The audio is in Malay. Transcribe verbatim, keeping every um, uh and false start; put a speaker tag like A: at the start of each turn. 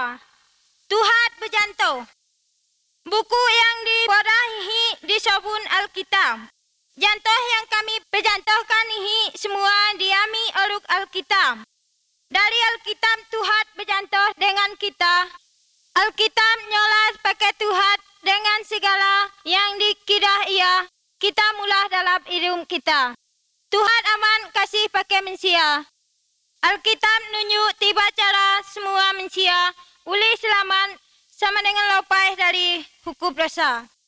A: kita. Tuhan berjantung. Buku yang diborahi disebut Alkitab. Jantung yang kami berjantuhkan ini semua diami oleh Alkitab. Dari Alkitab Tuhan berjantuh dengan kita. Alkitab nyolas pakai Tuhan dengan segala yang dikira ia. Kita mula dalam hidup kita. Tuhan aman kasih pakai manusia. Alkitab nunjuk tiba cara semua manusia boleh selamat sama dengan lepas dari hukum dosa.